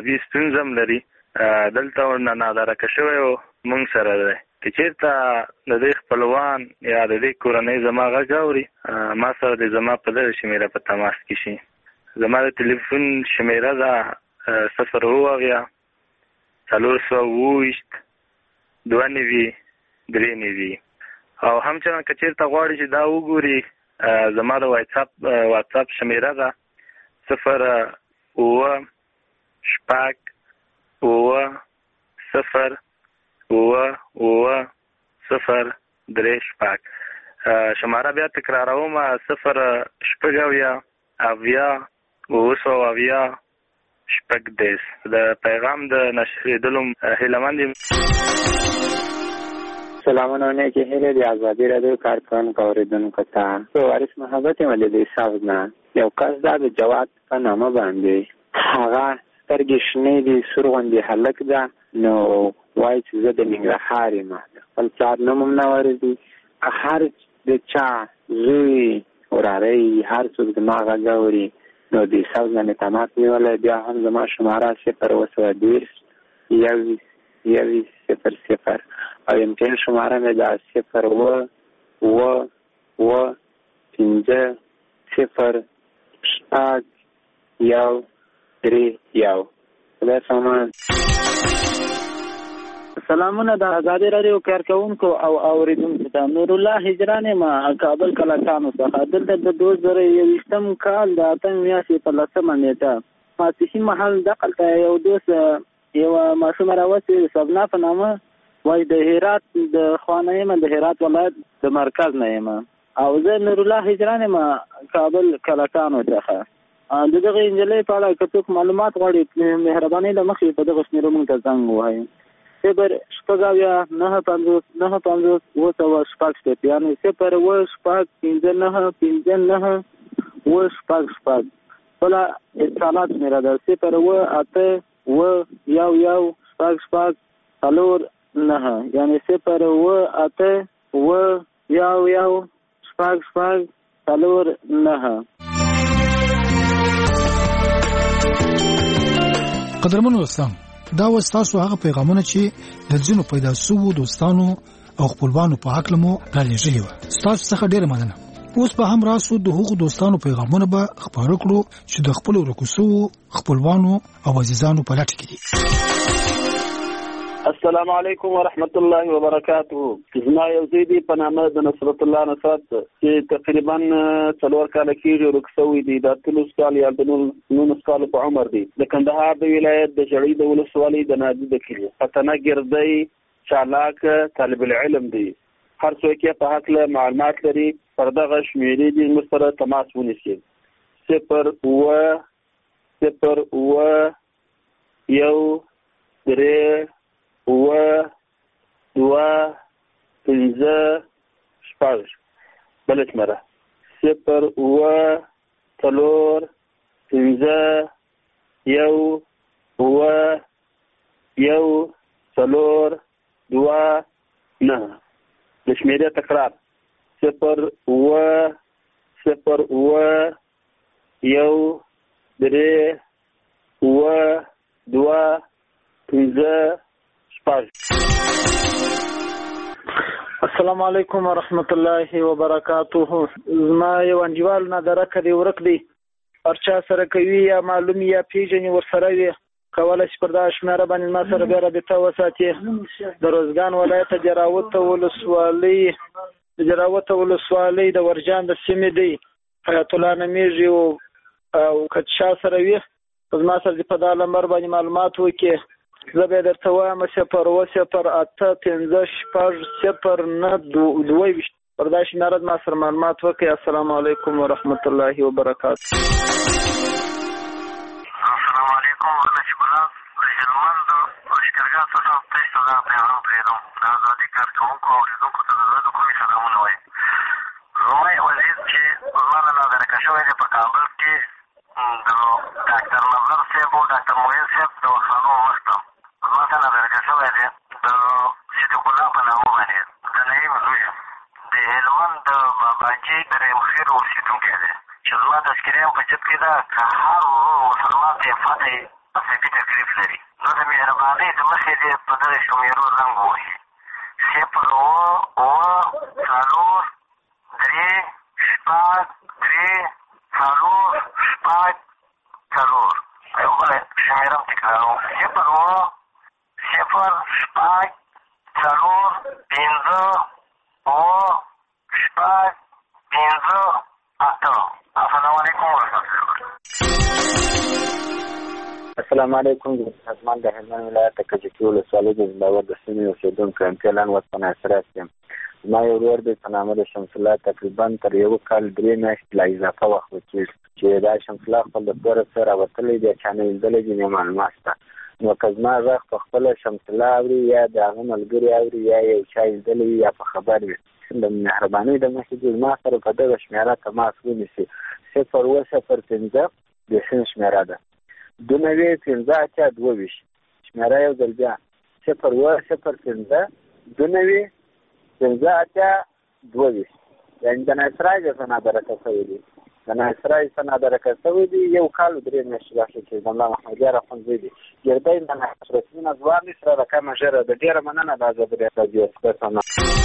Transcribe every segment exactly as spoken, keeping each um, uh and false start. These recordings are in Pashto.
عصبي ستونزه هم لري، دلته ورنه نادرکه شوی و موږ سره دی. که چېرته د دې خپلوان یا د دې کورنۍ زما غږ اوري، ما سره د زما په دغه شمېره په تماس کې شي. زما د تلیفون شمېره ده صفر اووه اویا څلور سوه اووه ویشت دوه نوي درې نوي. او همچنان که چېرته غواړي چې دا وګوري، زما د واتساپ واتساپ شمېره ده صفر اووه شپږ اووه صفر اووه اووه صفر درې شپږ. شماره بیا تکراروم، صفر شپږ اویا اویا اووه سوه اویا شپږ دېرش. د پیغام د نشریدلو هیلهمند یم. سلامونه او نیکې هیلې د ازادي راډیو کارکوونکو اورېدونکو ته. وارث محبت یم له دې سبز نه. یو کس دا د جواد په نامه باندې هغه سترګې شنې دي، سور غوندې هلک ده، نو وایي چې زه د ننګرهار یم. خپل پلار نوم هم نه ورځي. هر د چا زوی وراره هر څوک زما غږ اوري نو د سبز نه مې تماس نیولی. بیا هم زما شماره صفر اوه سوه دېرش یوویشت یوویشت صفر صفر او امتحان شماره مې ده صفر اووه اووه اووه پنځه صفر شپږ یو درې یو. خدای سامان. سلامونه د ازادي راډیو کارکوونکو او اوریدونکو ته. نور الله هجران یم کابل کلکانو څخه. دلته د دوه زره یوویشتم کال د اتم میاشتې په لسمه نیټه ماسپښین مهال دقلته یو دوست یوه ماشومه راوستې سبنا په نامه، وایي د هرات د خانه یم، د هرات ولایت د مرکز نه یم، او زه نور الله هجران یم کابل کلکانو څخه. د دغه نجلۍ په اړه که څوک معلومات غواړي، مهرباني له مخې په دغه شمېرو موږ ته زنګ ووهئ. صفر شپږ اویا نهه پنځوس نهه پنځوس اووه سوه شپږ شپېته، یعنې صفر اووه شپږ پنځه نهه پنځه نهه اووه شپږ شپږ. بله اتصالات شمېره ده صفر اووه اته اووه یو یو شپږ شپږ څلور نهه، یعنې صفر اووه اته اووه یو یو شپږ شپږ څلور نهه. قدرمنو دوستان، دا و ستاسو هغه پیغامونه چې د ځینو پیدا سوو دوستانو او خپلوانو په حق لمو را لېږلي وو. ستاسو څخه ډېره مننه. اوس به هم راسو د هغو دوستانو پیغامونه به خپاره کړو چې د خپلو ورکو سوو خپلوانو او عزیزانو په لټه کې دي. السلام علیکم ورحمت الله وبرکاته. زما یو زوی دی په نامه د نصرت الله نصرت چې تقریبا څلور کاله کېږي ورک شوی دی. د اتلس کال یا د نولس کالو په عمر دی. د کندهار د ولایت د ژړۍ د ولسوالۍ د نادي د کلي فتنه ګردی چالاک طالب العلم دی. هر څوک یې په هکله معلومات لري پر دغه شمېرې دي موږ سره تماس ونیسي. صفر اووه صفر اووه یو درې اووه دوه پنځه شپږ. بله شمېره صفر اووه څلور پنځه یو اووه یو څلور دوه نهه. د شمېرې تکرار صفر اووه صفر اووه یو درې اووه دوه پنځه. السلام علیکم ورحمت الله وبرکاته. زما یو انډیوال نادرکه دی ورک دی، هر چا سره کوي یا معلوم یا پیژني ورسره وي، کولی شي پر دغه شمېره باندې ما سره بیا رابطه وساتي. د روزګان ولایت جراوت ولسوالۍ د جراوت ولسوالۍ د ورجان د سیمې دی، حیات الله نومیږي. او که چا سره وي زما سره په دغه نمبر باندې معلومات وکړي، زه به یې درته وایم صفر اووه صفر اته پنځه شپږ صفر نه دوه ویشت. پر دا شمېره ما سره معلومات وکړئ. السلام علیکم ورحمت الله وبرکاته. السلام علیکم. ورنه ګلاب هلمند لښکرګاه څخه تاسو ته دا پیغام پرېږدم. د ازادي کارکوونکو او اورېدونکو ته د زړه د کومې سلامونه وایم. زما یو عزیز چې زما نه نادرکه شوی دی په کابل کې، د ډاکټر نظر صاحب او ډاکټر معین صاحب د وخانو مخته زما ته نادرکه شوی دی د صدیق الله په نامه باندې. د نعیم زوی د هلمند د باباجي د رحیم خیر اوسېدونکی دی چې زما تذکره هم په جب کې ده. که هر ورور مسلمان ته یې فتح عصبي ته تشریف لري. نو د مهربانۍ د مخې دې په دغې شمېرو زنګ ووهي: صفر اووه اووه څلور درې شپږ درې څلور شپږ څلور. یو بله شمېره هم تکراروم: صفر اووه صفر شپږ څلور پنځه اووه شپږ پنځه اته. السلام علیکم ورحمة الله. السلام علیکم. زما د هلمند ولایت د کجکي ولسوالۍ د زنداور د سیمې اوسېدونکی یم. فعلا اوس په ناصرات یم. زما یو ورور دی په نامه د شمس الله، تقریبا تر یو کال درې میاشتې لا اضافه وخت وکېږي چې دا شمس الله خپل د کوره څه راوتلی دی، چا نه لیدلی دي، نه معلومات شته. نو که زما غږ په خپله شمس الله اوري یا د هغه ملګري اوري یا یو چا لیدلی وي یا په خبر وي، د مهربانۍ د مخې دې زما سره په دغه شمېره تماس ونیسي. صفر اووه صفر پنځه د سین شمېره ده، دوه نوي پنځه اتیا دوه ویشت. شمېره یو ځل بیا: صفر اووه صفر پنځه دوه نوي پنځه اتیا دوه ویشت. یعنې د نایسرای څخه نادرکه شوی دی، د نایسرای څخه نادرکه شوی دی. یو کال درې میاشتې راښه چې زملا محمدیار اخوندزی دی ګردی د نایسرسمونه ځوان دی سره رقمه ژره د ډېره مننه د ازادي راډیو سپېڅلنه.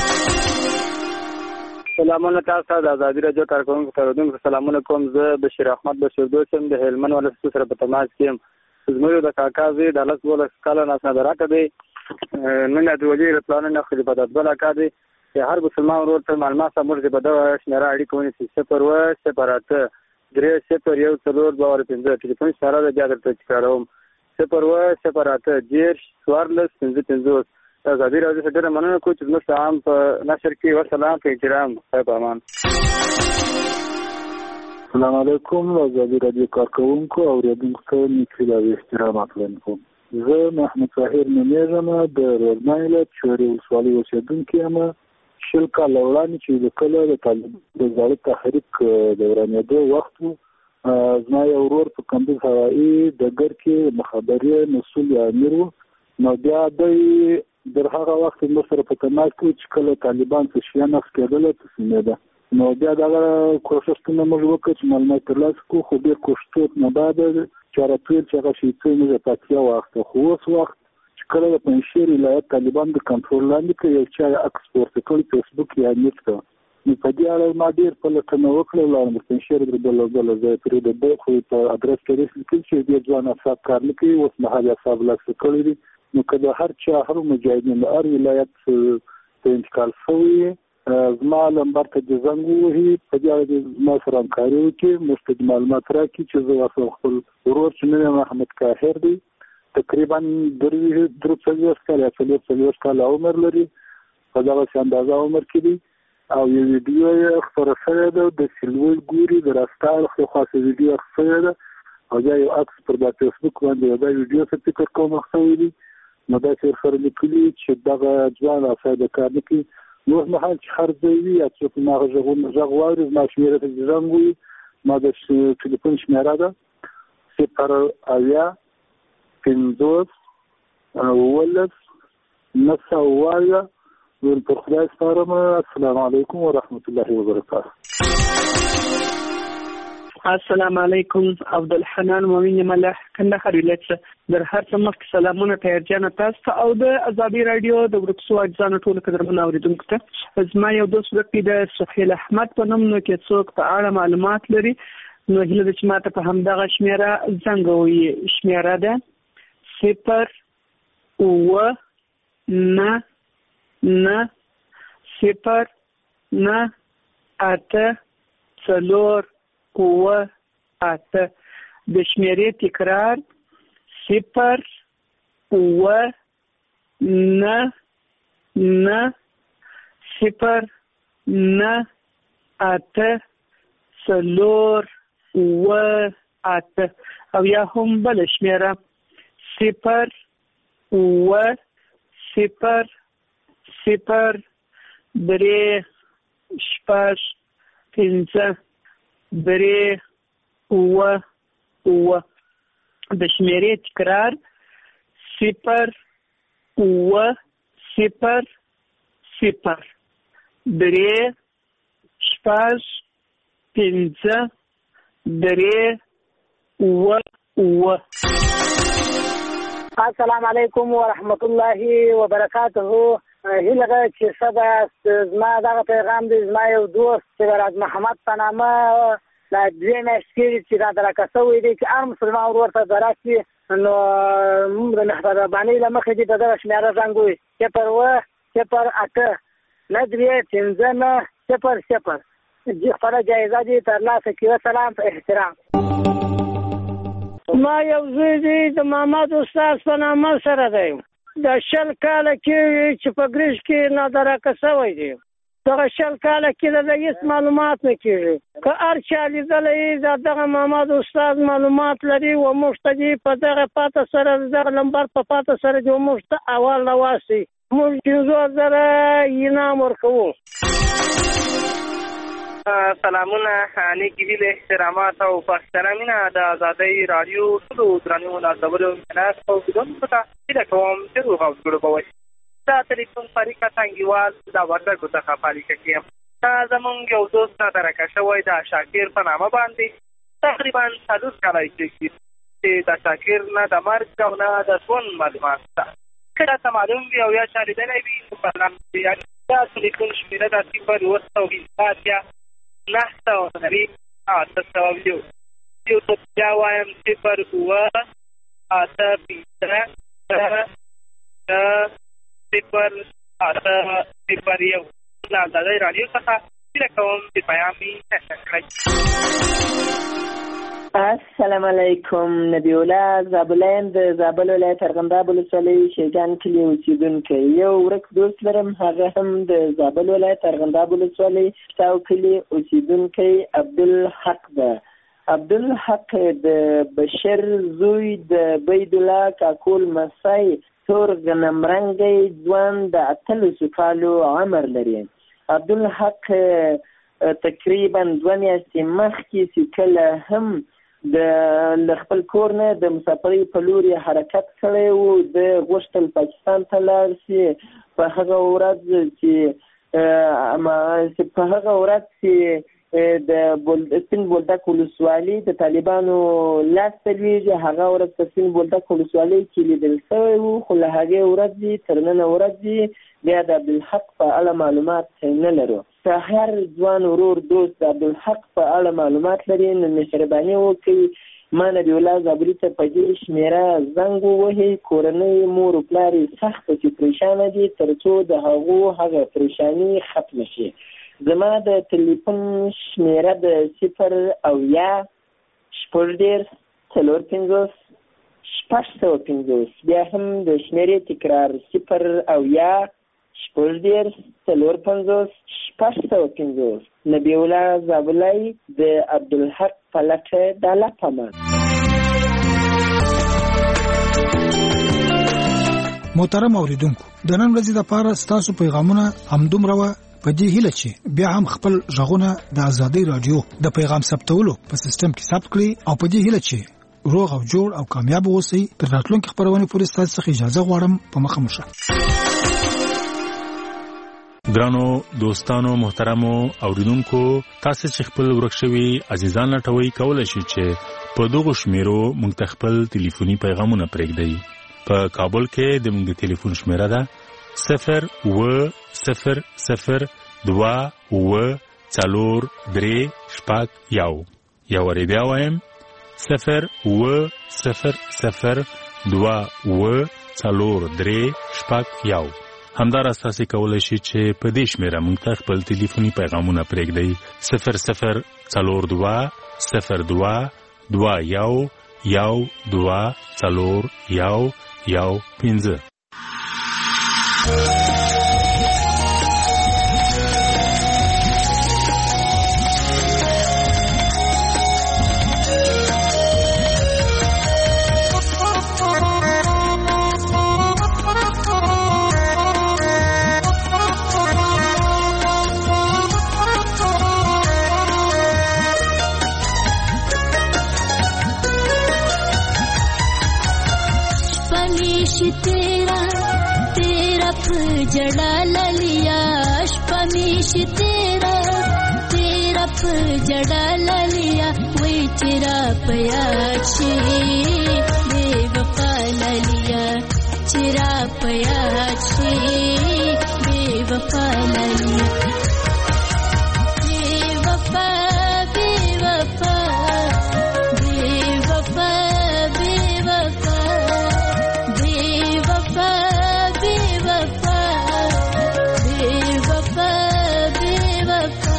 سلامونه تاسو ته د ازادي راډیو کارکوونکو اورېدونکو سلامونه کوم. زه بشیر احمد بشیر دوست یم، د هلمند ولایت سره په تماس کې یم. زموږ د کاکا زوی د لس دولس کاله ناسنادراکه دی، نن د وزیر پلانونه خلیفه الله کا دی. هر مسلمان ورور ته معلومات موږ په دغه شمېره اړیکه ونیسي: صفر اووه صفر اته درې صفر یو څلور دوه پنځه. ټلیفون اشاره ده، بیا درته تکراروم: صفر اووه صفر اته دېرش څوارلس پنځه پنځوس. ازادي راډیو څخه ډېره مننه کوم چې زموږ عام په نشر کې ورسلام په احترام. خیر په امان. السلام علیکم. ازادي راډیو کارکوونکو او اورېدونکو ته نیکي او احترامات وړاندې کوم. زه محمد طاهر نومېږم، د روزنای ولایت شوري ولسوالۍ اوسېدونکی یم. شل کاله وړاندې چې د کله د طالبانو د زاړه تحریک د ورانېدو وخت و، زما یو ورور په کندوز هوایي ډګر کې مخابرې مسؤل یا امیر و. نو بیا دی در هغه وخت موږ سره په تماس کې چې کله طالبان څه شیان نقض کېدله تسلیمېده. نو بیا دغه کوښښونه موږ وکړ چې معلومات ترلاسه کړو، خو ډېر کوښښ نه بعد چاره‌تویل چې هغه شیطۍ موږ پاتیا واخته. خو اوس وخت چې کله د پنجشیر ولایت طالبان د کنټرول لاندې کې یو چا عکس پورته کړی فیسبوک یا نیټ ته، نو په دې اړه ما ډېر پلټنه وکړه، ولاړم د پنجشیر د بل بل ځای پرې د ده خو په ادرس کې لیکل چې ډېر ځوان اصحاب کار نه کوي، اوس مهال اصحاب لاسه کړی دي. نو که د هر چا هر مجاهدین د هر ولایت ته انتقال شوی زما لمبر ته د زنګ ووهي، په دې اړه زما سره همکاري وکړي، موږ ته معلومات راکړي چې زه ورسره خپل ورور چې نوم یې محمد کاهر دی، تقریبا درې څلوېښت کاله یا څلور څلوېښت کاله عمر لري، په دغسې اندازه عمر کې دی. او یو ویډیو یې خپره شوې ده د سلوي ګوري د راسته اړخ خاصه ویډیو شوې ده، او بیا یو عکس پر دا فیسبوک باندې دا ویډیو څه فکر کوم شوی دی. نو دا چې سره لیکلي چې دغه ځوان اساده کار نه کوي. نو مهال چې هر ځای وي یا څوک ما غږونه غږ واوري، زما شمېره ته زنګ وي، ما د ټلیفون شمېره ده صفر اویا پنځوس اوولس نهه سوه اویا. نور پر خدای سپارم. السلام علیکم ورحمة الله وبرکاته. السلام علیکم. عبدالحنان مومن ملح کندهار ولایت در هر څه مخکې سلامونه تیارجانه تاسو ته او د ازادي راډیو د ورک شوو اجزانو ټولو قدرمنو اورېدونکو ته. زما یو دوست ورک دی د سهیل احمد په نوم، نو کې څوک په اړه معلومات لري نو هیله ده چې ما ته په همدغه شمېره زنګ ووهي. شمېره ده صفر اووه نه نه صفر نه اته څلور اووه اته. د شمېرې تکرار: صفر اووه نه نه صفر نه اته څلور اووه اته. او یا هم بله شمېره: صفر اووه صفر صفر درې شپږ پنځه درې اووه اووه. د شمېرې تکرار: صفر اووه صفر صفر درې شپږ پنځه درې اووه اووه. السلام علیکم ورحمت الله وبرکاته. هیله چې سبا زما دغه پیغام دی زما یو دوست چې راز محمد په نامه دا دوی میاشتې چې را درکسوی دی چې هر مسلمان ورته دراسي نو موږ د مهربانۍ له مخې دې په دغه شمېره زنګ ووي صفر اوه صفر اته نه درې پنځه نه صفر صفر خپله جایزه دې ترلاسه کړي. وسلام په احترام. ما یو زوی دی د محمد استاد په نامه سره دی. د شل کاله کې چې په ګریش کې نادرکه شوی دی. دغه شل کاله کې د هیڅ معلومات نه کېږي. که هر چا لیدلی د دغه محمد استاد معلومات لري و موږ ته دې په دغه پاته سره دغه نمبر په پاته سره دې موږ ته احوال راواسي. موږ پنځه زره انعام ورکوو. سلامونه نیکې هیلې احترامات او په احترامینه د ازادۍ راډیو ټولو درنو نازولو میناست اوسېدونکو ته هیله کوم چې روغ او جوړ به وئ. دا ټلیفون فریقه ټانګیوال د وردګو څخه فاریقه کې یم. دا زمونږ یو دوست نادرکه شوی د شاکر په نامه باندې تقریبا څلور کاله کېږي چې د شاکر نه د مرګ او نه د ژوند معلومات شته. که راته معلوم وي او یا چا لیدلی وي نو په نام دا ټلیفون شمېره ده صفر اوه سوه پنځه اتیا نه سوه نوي اته سوه یو. یو څه بیا وایم صفر اوه اته پنځه صفر اته صفر یو. له ازادۍ راډیو څخه هیله کوم چې پیام مې نشر کړئ. السلام علیکم. نبی الله زابلین د زابل ولایت ارغنداب ولسوالۍ شیګان کلي اوسېدونکی. یو ورک دوست لرم هغه هم د زابل ولایت ارغنداب ولسوالۍ شاو کلي اوسېدونکی عبدالحق ده. عبدالحق د بشر زوی د بیدالله کاکول مسای تور غنمرنګی ځوان د اتلسو کالو عمر لري. عبدالحق تقریبا دوه میاشتې مخکې چې کله هم د خپل کور نه د مسافرۍ په لور یې حرکت کړی و. د غوښتل پاکستان ته لاړ شي. په هغه ورځ چې په هغه ورځ چې د سپین بولدک ولسوالۍ د طالبانو لاس ته لوېږي هغه ورځ په سپین بولدک ولسوالۍ کې لیدل شوی و. خو له هغې ورځې تر ننه ورځې بیا د عبدالحق په اړه معلومات نه لرو. که هر ځوان ورور دوست د عبدالحق په اړه معلومات لري نو مهرباني وکړئ ما نبی الله زابلي ته په دې شمېره زنګ ووهئ. کورنۍ مور و پلار یې سخته چې پریشانه دي تر څو د هغو هغه پریشاني ختمه شي. زما د تلیفون شمېره د صفر اویا شپږ دېرش څلور پنځوس شپږ سوه پنځوس. بیا هم د شمېرې تکرار صفر اویا شپږ دېرش څلور پنځوس شپږ سوه پنځوس. نبی الله زابلی د عبدالحق په لټه د الله په امان. محترم اوریدونکو د نن ورځې لپاره ستاسو پیغامونه همدومره وه. په دې هیله چې بیا هم خپل غږونه د ازادۍ راډیو د پیغام ثبتولو په سیستم کې ثبت کړئ او په دې هیله چې روغ او جوړ او کامیاب اوسئ. تر راتلونکي خپرونې پورې ستاسو څخه اجازه غواړم. په مخه مو شه. ګرانو دوستانو محترمو اوریدونکو تاسو چې خپل ورک شوي عزیزان لټوي کولای شئ چې په دغه شمیرو موږ ته خپل ټلیفوني پیغامونه پرېږدئ. په کابل کې د موږ ټلیفون شمیره ده صفر اوه صفر صفر دوه اوه څلور درې شپږ یو. یو وارې بیا وایم صفر اوه صفر صفر دوه اوه څلور درې شپږ یو. همداراز تاسو کولای شئ چې په دې شمیره موږ ته خپل ټلیفوني پیغامونه پرېږدئ. صفر صفر څلور دوه صفر دوه دوه یو یو دوه څلور یو یو پنځه. जड़ा लिया पमीश तेरा तेरा په جړا لالیا وای چیرې پیا شي بے وفا لالیا چیرې پیا شي بے وفا لالیا بے وفا بے وفا بے وفا بے وفا بے وفا بے وفا بے وفا بے وفا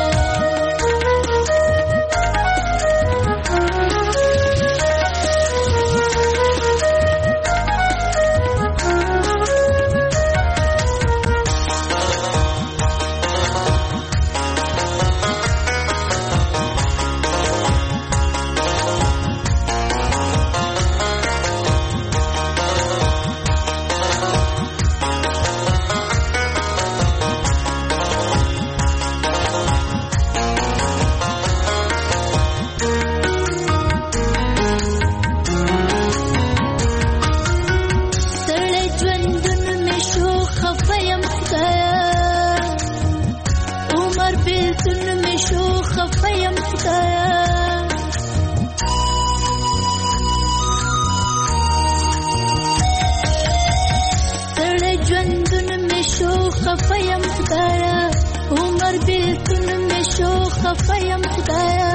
خفیم خدایا عمر بیلتون میں شو خفیم خدایا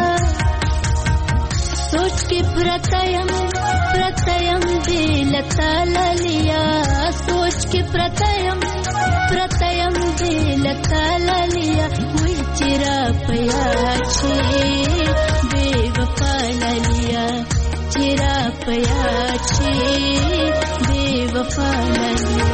سوچ کے پرتیم پرتیم دلتا لالیا سوچ کے پرتیم پرتیم دلتا لالیا وی چرا پیا چھے بے وفا لالیا چرا پیا چھے بے وفا لالیا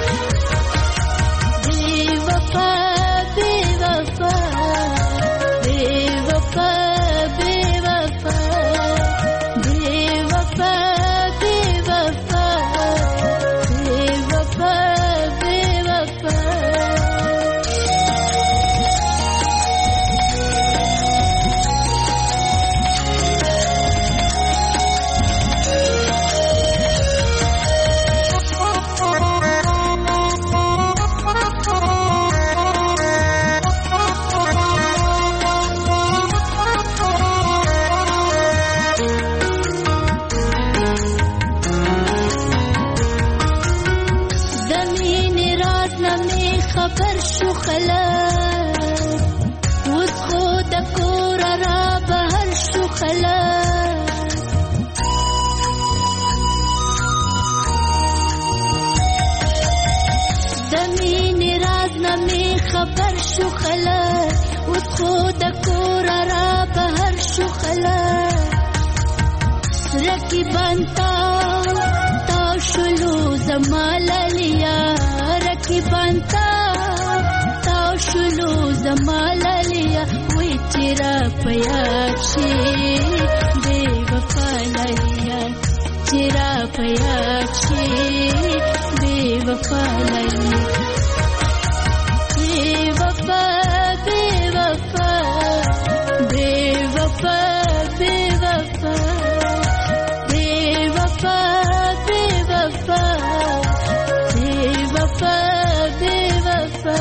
وفا بے وفا بے وفا بے وفا بے وفا بے وفا بے وفا بے وفا خبر شو خلاص اوس خو د کور را بهر شو خلاص د مینې راز نه مې خبر شو خلاص اوس خو د کور را بهر شو خلاص رقیبان تا تا شلو زما لالیا رقیبان تا شلو زما لالیا وی چرا پیا چھے بے وفا لالیا چرا پیا چھے بے وفا لالیا بے وفا بے وفا بے وفا بے وفا بے وفا بے وفا بے وفا بے وفا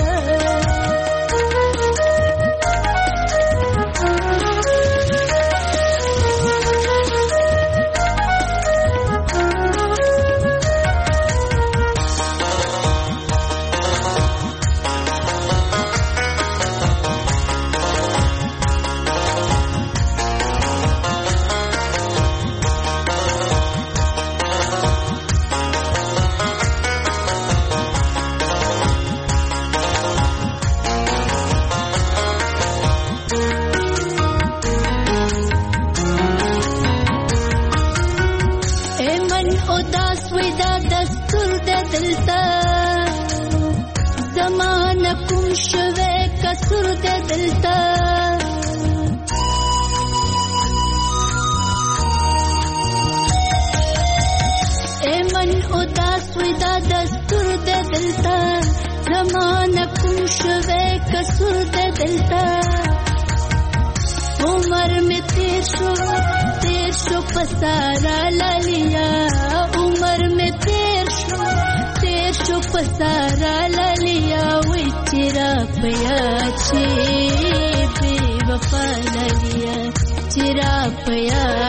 زمانہ کم شوے کسر دے دلتا اے من اداس ودا دستور دے دلتا زمانہ کم شوے کسر دے دلتا عمر میں تیر شو تیر شو پسارا لالیا عمر میں تیر شو تیر شو پسارا لالیا وی چرا پیا چھے بے وفا پیا